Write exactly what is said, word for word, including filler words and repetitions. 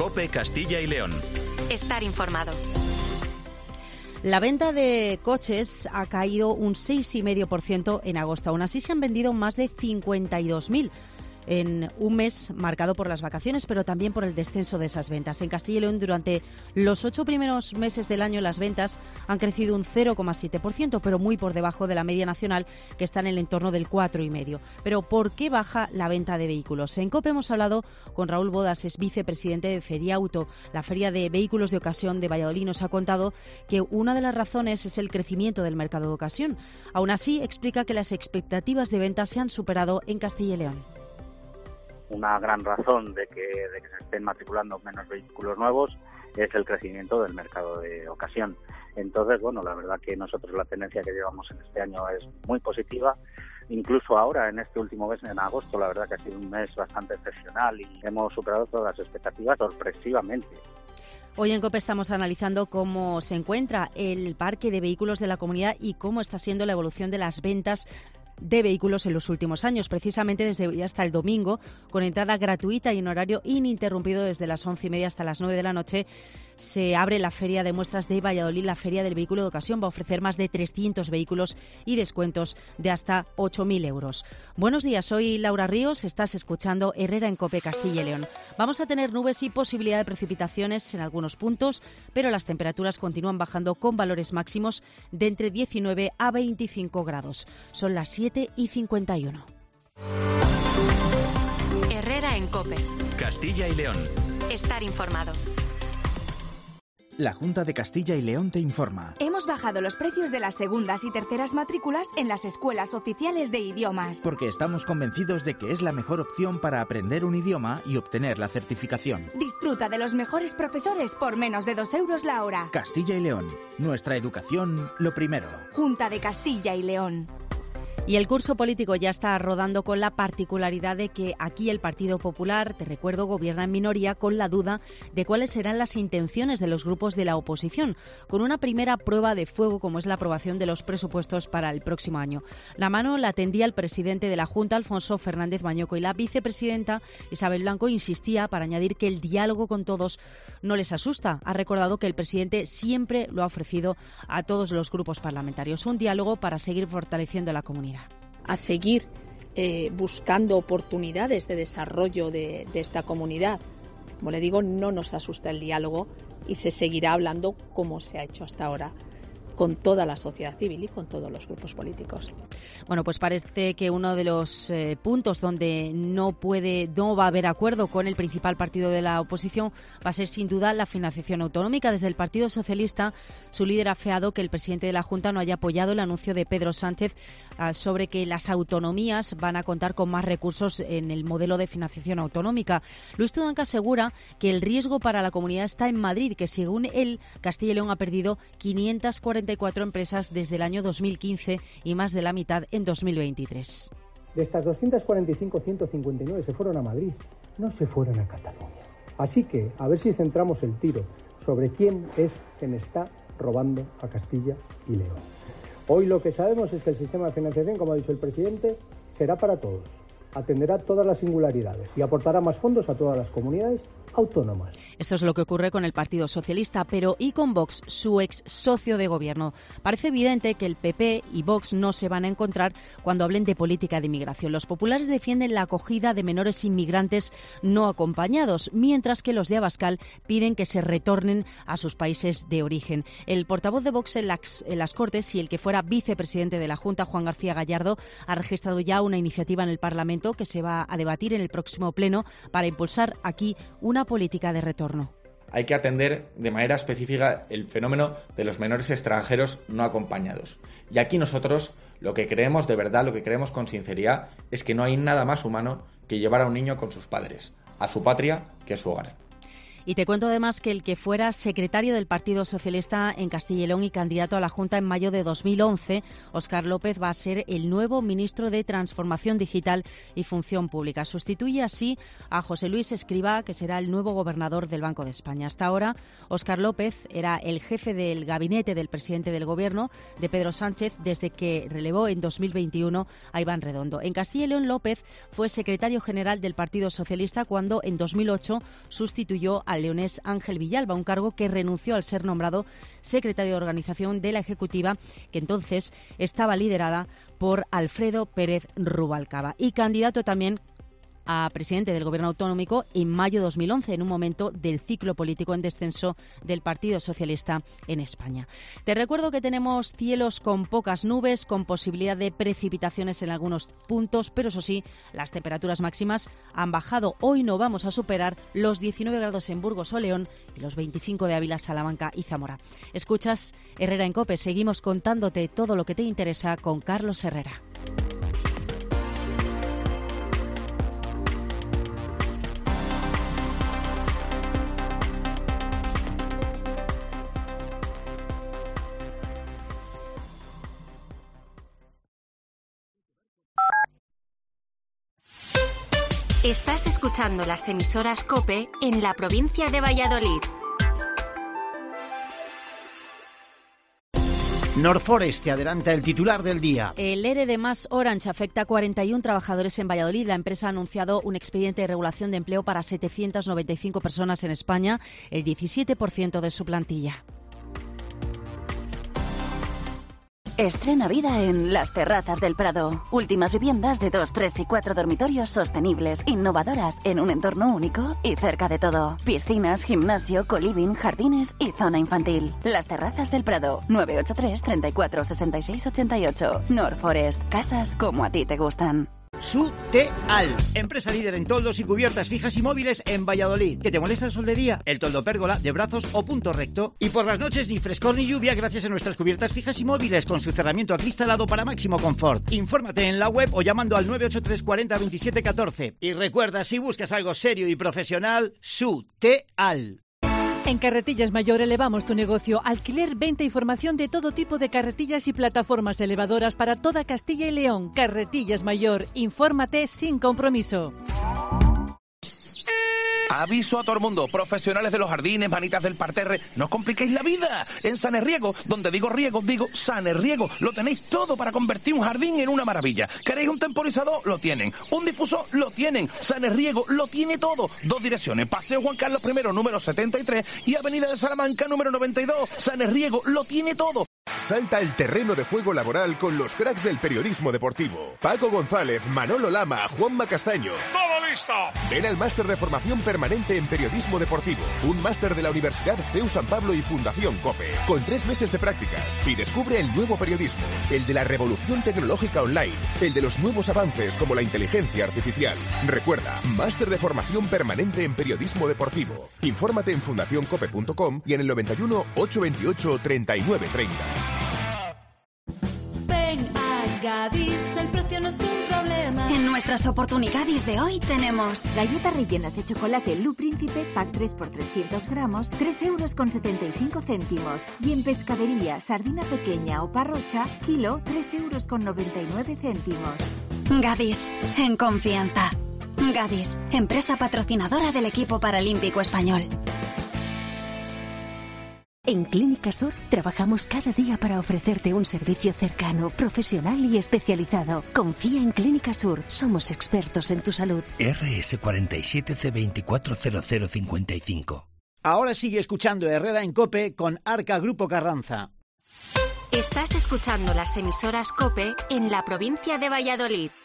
COPE Castilla y León. Estar informado. La venta de coches ha caído un seis coma cinco por ciento en agosto. Aún así se han vendido más de cincuenta y dos mil en un mes marcado por las vacaciones, pero también por el descenso de esas ventas. En Castilla y León, durante los ocho primeros meses del año, las ventas han crecido un cero coma siete por ciento, pero muy por debajo de la media nacional, que está en el entorno del cuatro coma cinco por ciento. Pero ¿por qué baja la venta de vehículos? En COPE hemos hablado con Raúl Bodas, es vicepresidente de Feriauto, la feria de vehículos de ocasión de Valladolid. Nos ha contado que una de las razones es el crecimiento del mercado de ocasión. Aún así, explica que las expectativas de ventas se han superado en Castilla y León. Una gran razón de que, de que se estén matriculando menos vehículos nuevos es el crecimiento del mercado de ocasión. Entonces, bueno, la verdad que nosotros la tendencia que llevamos en este año es muy positiva. Incluso ahora, en este último mes, en agosto, la verdad que ha sido un mes bastante excepcional y hemos superado todas las expectativas sorpresivamente. Hoy en COPE estamos analizando cómo se encuentra el parque de vehículos de la comunidad y cómo está siendo la evolución de las ventas de vehículos en los últimos años, precisamente desde hoy hasta el domingo, con entrada gratuita y en horario ininterrumpido desde las once y media hasta las nueve de la noche. Se abre la Feria de Muestras de Valladolid. La Feria del Vehículo de Ocasión va a ofrecer más de trescientos vehículos y descuentos de hasta ocho mil euros. Buenos días, soy Laura Ríos, estás escuchando Herrera en COPE Castilla y León. Vamos a tener nubes y posibilidad de precipitaciones en algunos puntos, pero las temperaturas continúan bajando con valores máximos de entre diecinueve a veinticinco grados. Son las siete y cincuenta y uno. Herrera en COPE. Castilla y León. Estar informado. La Junta de Castilla y León te informa. Hemos bajado los precios de las segundas y terceras matrículas en las escuelas oficiales de idiomas. Porque estamos convencidos de que es la mejor opción para aprender un idioma y obtener la certificación. Disfruta de los mejores profesores por menos de dos euros la hora. Castilla y León. Nuestra educación, lo primero. Junta de Castilla y León. Y el curso político ya está rodando, con la particularidad de que aquí el Partido Popular, te recuerdo, gobierna en minoría, con la duda de cuáles serán las intenciones de los grupos de la oposición, con una primera prueba de fuego como es la aprobación de los presupuestos para el próximo año. La mano la tendía el presidente de la Junta, Alfonso Fernández Mañoco, y la vicepresidenta Isabel Blanco insistía para añadir que el diálogo con todos no les asusta. Ha recordado que el presidente siempre lo ha ofrecido a todos los grupos parlamentarios, un diálogo para seguir fortaleciendo la comunidad. A seguir eh, buscando oportunidades de desarrollo de, de esta comunidad. Como le digo, no nos asusta el diálogo y se seguirá hablando como se ha hecho hasta ahora, con toda la sociedad civil y con todos los grupos políticos. Bueno, pues parece que uno de los eh, puntos donde no puede, no va a haber acuerdo con el principal partido de la oposición va a ser sin duda la financiación autonómica. Desde el Partido Socialista, su líder ha afeado que el presidente de la Junta no haya apoyado el anuncio de Pedro Sánchez uh, sobre que las autonomías van a contar con más recursos en el modelo de financiación autonómica. Luis Tudanca asegura que el riesgo para la comunidad está en Madrid, que según él, Castilla y León ha perdido quinientas cuarenta y cuatro empresas desde el año dos mil quince y más de la mitad en dos mil veintitrés. De estas doscientas cuarenta y cinco, ciento cincuenta y nueve se fueron a Madrid, no se fueron a Cataluña. Así que, a ver si centramos el tiro sobre quién es quien está robando a Castilla y León. Hoy lo que sabemos es que el sistema de financiación, como ha dicho el presidente, será para todos. Atenderá todas las singularidades y aportará más fondos a todas las comunidades autónomas. Esto es lo que ocurre con el Partido Socialista, pero ¿y con Vox, su ex socio de gobierno? Parece evidente que el P P y Vox no se van a encontrar cuando hablen de política de inmigración. Los populares defienden la acogida de menores inmigrantes no acompañados, mientras que los de Abascal piden que se retornen a sus países de origen. El portavoz de Vox en las, en las Cortes y el que fuera vicepresidente de la Junta, Juan García Gallardo, ha registrado ya una iniciativa en el Parlamento que se va a debatir en el próximo pleno para impulsar aquí una política de retorno. Hay que atender de manera específica el fenómeno de los menores extranjeros no acompañados. Y aquí nosotros lo que creemos de verdad, lo que creemos con sinceridad, es que no hay nada más humano que llevar a un niño con sus padres, a su patria, que es su hogar. Y te cuento además que el que fuera secretario del Partido Socialista en Castilla y León y candidato a la Junta en mayo de dos mil once, Óscar López, va a ser el nuevo ministro de Transformación Digital y Función Pública. Sustituye así a José Luis Escrivá, que será el nuevo gobernador del Banco de España. Hasta ahora, Óscar López era el jefe del gabinete del presidente del Gobierno, de Pedro Sánchez, desde que relevó en dos mil veintiuno a Iván Redondo. En Castilla y León, López fue secretario general del Partido Socialista cuando en dos mil ocho sustituyó a al leonés Ángel Villalba, un cargo que renunció al ser nombrado secretario de organización de la Ejecutiva, que entonces estaba liderada por Alfredo Pérez Rubalcaba, y candidato también a presidente del Gobierno autonómico en mayo de dos mil once, en un momento del ciclo político en descenso del Partido Socialista en España. Te recuerdo que tenemos cielos con pocas nubes, con posibilidad de precipitaciones en algunos puntos, pero eso sí, las temperaturas máximas han bajado. Hoy no vamos a superar los diecinueve grados en Burgos o León y los veinticinco de Ávila, Salamanca y Zamora. Escuchas Herrera en COPE. Seguimos contándote todo lo que te interesa con Carlos Herrera. Estás escuchando las emisoras COPE en la provincia de Valladolid. Norforest te adelanta el titular del día. El ERE de Más Orange afecta a cuarenta y uno trabajadores en Valladolid. La empresa ha anunciado un expediente de regulación de empleo para setecientas noventa y cinco personas en España, el diecisiete por ciento de su plantilla. Estrena vida en Las Terrazas del Prado. Últimas viviendas de dos, tres y cuatro dormitorios sostenibles, innovadoras, en un entorno único y cerca de todo. Piscinas, gimnasio, coliving, jardines y zona infantil. Las Terrazas del Prado. nueve ocho tres, treinta y cuatro, sesenta y seis, ochenta y ocho. Norforest. Casas como a ti te gustan. Suteal, empresa líder en toldos y cubiertas fijas y móviles en Valladolid. ¿Que te molesta el sol de día? El toldo pérgola, de brazos o punto recto. Y por las noches ni frescor ni lluvia gracias a nuestras cubiertas fijas y móviles con su cerramiento acristalado para máximo confort. Infórmate en la web o llamando al nueve ocho tres cuarenta veintisiete catorce. Y recuerda, si buscas algo serio y profesional, Suteal. En Carretillas Mayor elevamos tu negocio. Alquiler, venta y formación de todo tipo de carretillas y plataformas elevadoras para toda Castilla y León. Carretillas Mayor. Infórmate sin compromiso. Aviso a todo el mundo, profesionales de los jardines, manitas del parterre, no os compliquéis la vida. En Sanerriego, donde digo riego, digo Sanerriego, lo tenéis todo para convertir un jardín en una maravilla. ¿Queréis un temporizador? Lo tienen. ¿Un difusor? Lo tienen. Sanerriego lo tiene todo. Dos direcciones, Paseo Juan Carlos primero, número setenta y tres y Avenida de Salamanca, número noventa y dos. Sanerriego lo tiene todo. Salta al terreno de juego laboral con los cracks del periodismo deportivo. Paco González, Manolo Lama, Juanma Castaño. ¡Todo listo! Ven al máster de formación permanente en periodismo deportivo. Un máster de la Universidad C E U San Pablo y Fundación COPE. Con tres meses de prácticas. Y descubre el nuevo periodismo. El de la revolución tecnológica online. El de los nuevos avances como la inteligencia artificial. Recuerda, máster de formación permanente en periodismo deportivo. Infórmate en fundación cope punto com y en el noventa y uno, ochocientos veintiocho, treinta y nueve treinta. Ven a Gadis, el precio no es un problema. En nuestras oportunidades de hoy tenemos galletas rellenas de chocolate Lu Príncipe, pack tres por trescientos gramos, tres euros con setenta y cinco céntimos. Y en pescadería, sardina pequeña o parrocha, kilo, tres euros con noventa y nueve céntimos. Gadis, en confianza. Gadis, empresa patrocinadora del equipo paralímpico español. En Clínica Sur trabajamos cada día para ofrecerte un servicio cercano, profesional y especializado. Confía en Clínica Sur, somos expertos en tu salud. R S cuarenta y siete C veinticuatro cero cero cincuenta y cinco. Ahora sigue escuchando Herrera en COPE con Arca Grupo Carranza. Estás escuchando las emisoras COPE en la provincia de Valladolid.